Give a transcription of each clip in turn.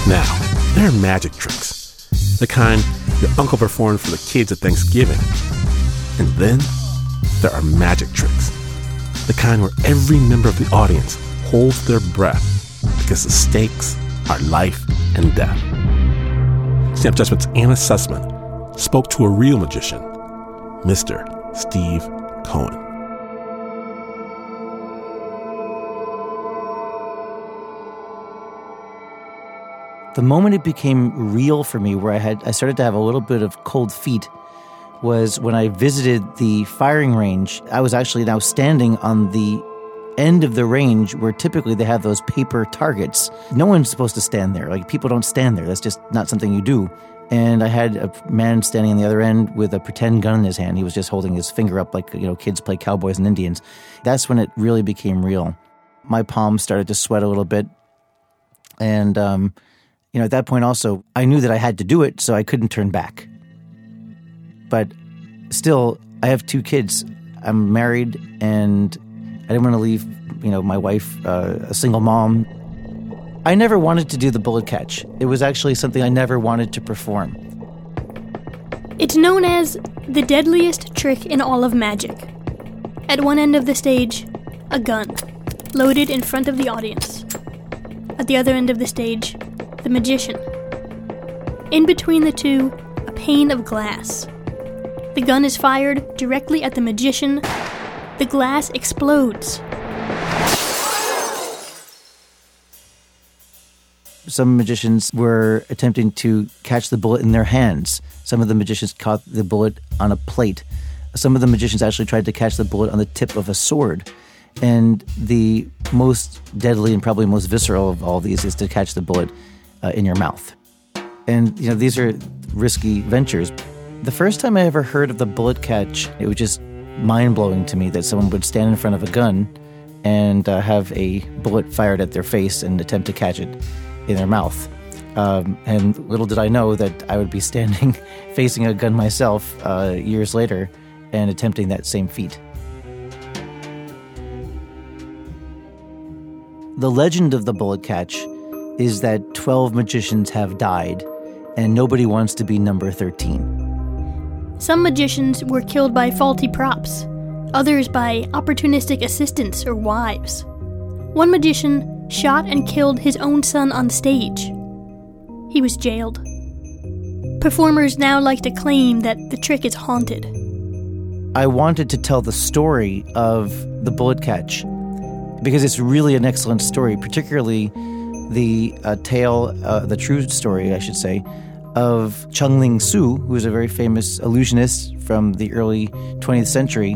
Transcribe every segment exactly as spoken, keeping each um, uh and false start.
Now, there are magic tricks, the kind your uncle performed for the kids at Thanksgiving. And then there are magic tricks, the kind where every member of the audience holds their breath because the stakes are life and death. Snap Judgment's Anna Sussman spoke to a real magician, Mister Steve Cohen. The moment it became real for me, where I had I started to have a little bit of cold feet, was when I visited the firing range. I was actually now standing on the end of the range where typically they have those paper targets. No one's supposed to stand there. Like, people don't stand there. That's just not something you do. And I had a man standing on the other end with a pretend gun in his hand. He was just holding his finger up like, you know, kids play cowboys and Indians. That's when it really became real. My palms started to sweat a little bit. And, um, you know, at that point also, I knew that I had to do it, so I couldn't turn back. But still, I have two kids. I'm married, and I didn't want to leave, you know, my wife, uh, a single mom. I never wanted to do the bullet catch. It was actually something I never wanted to perform. It's known as the deadliest trick in all of magic. At one end of the stage, a gun, loaded in front of the audience. At the other end of the stage, the magician. In between the two, a pane of glass. The gun is fired directly at the magician. The glass explodes. Some magicians were attempting to catch the bullet in their hands. Some of the magicians caught the bullet on a plate. Some of the magicians actually tried to catch the bullet on the tip of a sword. And the most deadly and probably most visceral of all these is to catch the bullet uh, in your mouth. And, you know, these are risky ventures. The first time I ever heard of the bullet catch, it was just mind-blowing to me that someone would stand in front of a gun and uh, have a bullet fired at their face and attempt to catch it in their mouth. Um, and little did I know that I would be standing facing a gun myself uh, years later and attempting that same feat. The legend of the bullet catch is that twelve magicians have died, and nobody wants to be number thirteen. Some magicians were killed by faulty props, others by opportunistic assistants or wives. One magician shot and killed his own son on stage. He was jailed. Performers now like to claim that the trick is haunted. I wanted to tell the story of the bullet catch because it's really an excellent story, particularly the uh, tale, uh, the true story, I should say, of Chung Ling Soo, who was a very famous illusionist from the early twentieth century.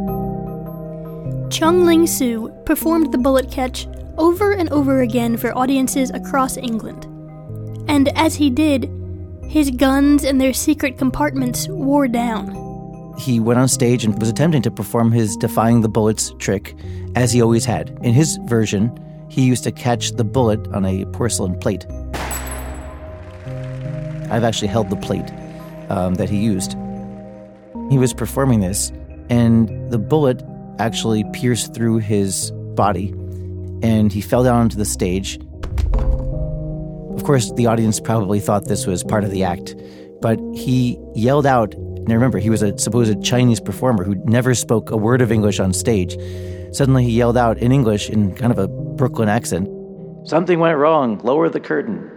Chung Ling Soo performed the bullet catch over and over again for audiences across England. And as he did, his guns and their secret compartments wore down. He went on stage and was attempting to perform his defying the bullets trick, as he always had. In his version, he used to catch the bullet on a porcelain plate. I've actually held the plate um, that he used. He was performing this, and the bullet actually pierced through his body, and he fell down onto the stage. Of course, the audience probably thought this was part of the act, but he yelled out. Now remember, he was a supposed Chinese performer who never spoke a word of English on stage. Suddenly he yelled out in English in kind of a Brooklyn accent, "Something went wrong, lower the curtain."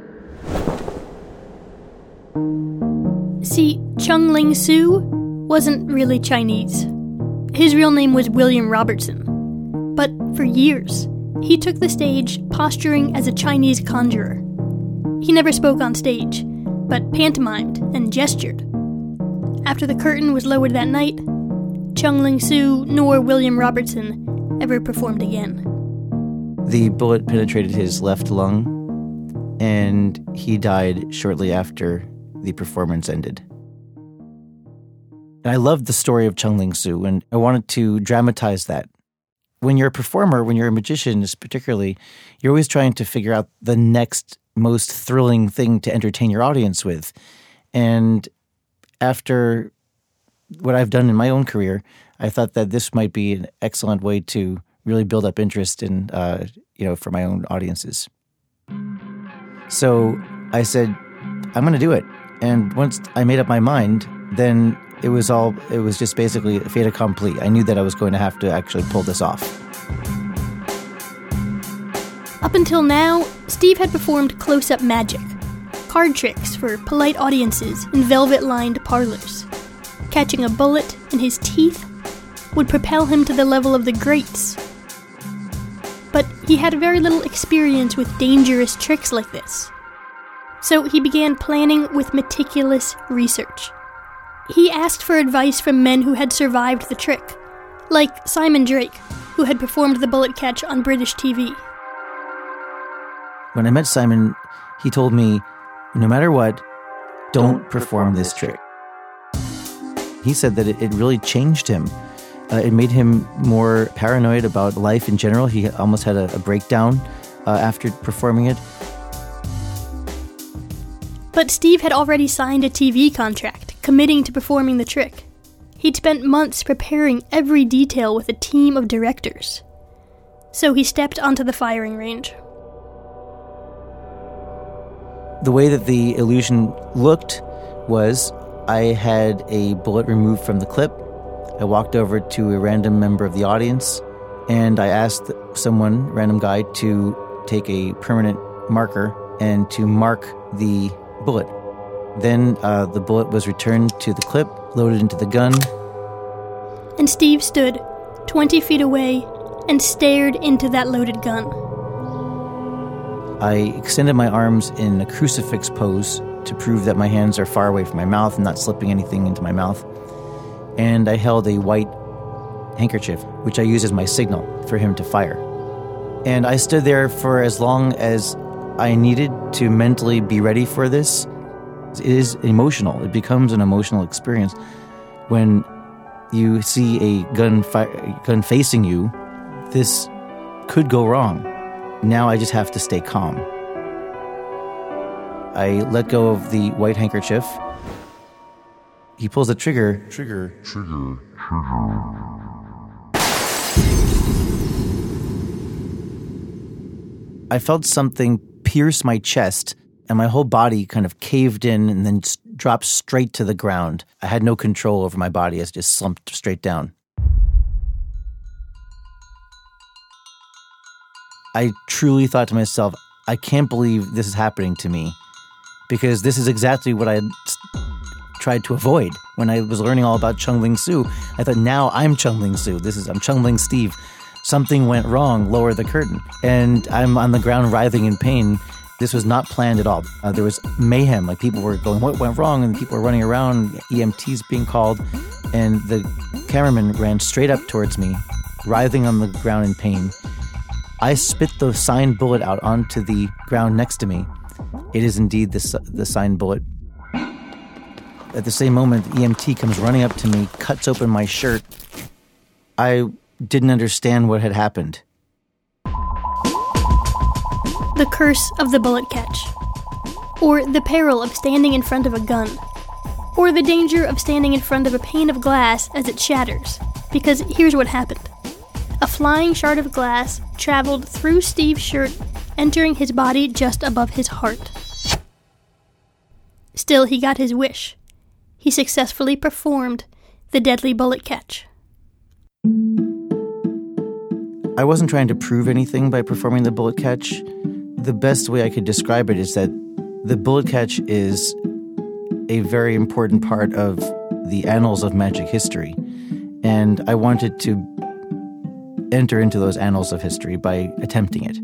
See, Chung Ling Soo wasn't really Chinese. His real name was William Robertson. But for years, he took the stage posturing as a Chinese conjurer. He never spoke on stage, but pantomimed and gestured. After the curtain was lowered that night, Chung Ling Soo nor William Robertson ever performed again. The bullet penetrated his left lung, and he died shortly after the performance ended. And I loved the story of Chung Ling Soo, and I wanted to dramatize that. When you're a performer, when you're a magician, particularly, you're always trying to figure out the next most thrilling thing to entertain your audience with. And after what I've done in my own career, I thought that this might be an excellent way to really build up interest in, uh, you know, for my own audiences. So I said, I'm going to do it. And once I made up my mind, then it was all, it was just basically a fait accompli. I knew that I was going to have to actually pull this off. Up until now, Steve had performed close-up magic, card tricks for polite audiences in velvet-lined parlors. Catching a bullet in his teeth would propel him to the level of the greats. But he had very little experience with dangerous tricks like this. So he began planning with meticulous research. He asked for advice from men who had survived the trick, like Simon Drake, who had performed the bullet catch on British T V. When I met Simon, he told me, no matter what, don't perform this trick. He said that it, it really changed him. Uh, it made him more paranoid about life in general. He almost had a, a breakdown uh, after performing it. But Steve had already signed a T V contract, committing to performing the trick. He'd spent months preparing every detail with a team of directors. So he stepped onto the firing range. The way that the illusion looked was I had a bullet removed from the clip. I walked over to a random member of the audience, and I asked someone, random guy, to take a permanent marker and to mark the bullet. Then uh, the bullet was returned to the clip, loaded into the gun. And Steve stood twenty feet away and stared into that loaded gun. I extended my arms in a crucifix pose to prove that my hands are far away from my mouth and not slipping anything into my mouth. And I held a white handkerchief, which I used as my signal for him to fire. And I stood there for as long as I needed to mentally be ready for this. It is emotional. It becomes an emotional experience when you see a gun fi- gun facing you. This could go wrong. Now I just have to stay calm. I let go of the white handkerchief. He pulls the trigger. Trigger. Trigger. Trigger. I felt something pierce my chest, and my whole body kind of caved in and then dropped straight to the ground. I had no control over my body as it just slumped straight down. I truly thought to myself, I can't believe this is happening to me, because this is exactly what I had tried to avoid when I was learning all about Chung Ling Soo. I thought, now I'm Chung Ling Soo. This is I'm Chung Ling Steve. Something went wrong. Lower the curtain, and I'm on the ground writhing in pain. This was not planned at all. Uh, there was mayhem. Like, people were going, what went wrong? And people were running around, E M Ts being called, and the cameraman ran straight up towards me, writhing on the ground in pain. I spit the signed bullet out onto the ground next to me. It is indeed the, the signed bullet. At the same moment, the E M T comes running up to me, cuts open my shirt. I didn't understand what had happened. The curse of the bullet catch, or the peril of standing in front of a gun, or the danger of standing in front of a pane of glass as it shatters. Because here's what happened. A flying shard of glass traveled through Steve's shirt, entering his body just above his heart. Still, he got his wish. He successfully performed the deadly bullet catch. I wasn't trying to prove anything by performing the bullet catch. The best way I could describe it is that the bullet catch is a very important part of the annals of magic history. And I wanted to enter into those annals of history by attempting it.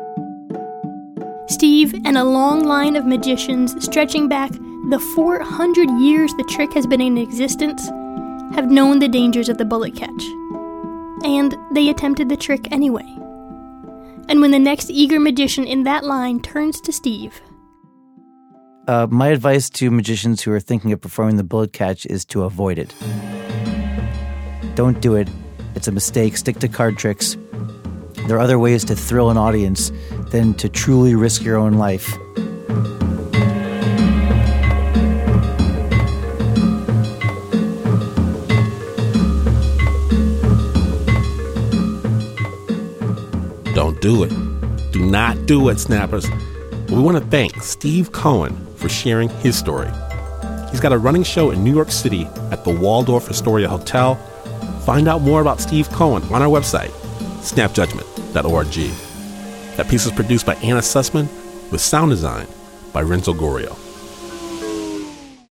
Steve and a long line of magicians stretching back the four hundred years the trick has been in existence have known the dangers of the bullet catch. And they attempted the trick anyway. And when the next eager magician in that line turns to Steve... Uh, my advice to magicians who are thinking of performing the bullet catch is to avoid it. Don't do it. It's a mistake. Stick to card tricks. There are other ways to thrill an audience than to truly risk your own life. Don't do it. Do not do it, snappers. But we want to thank Steve Cohen for sharing his story. He's got a running show in New York City at the Waldorf Astoria Hotel. Find out more about Steve Cohen on our website, snap judgment dot org. That piece was produced by Anna Sussman with sound design by Renzo Gorio.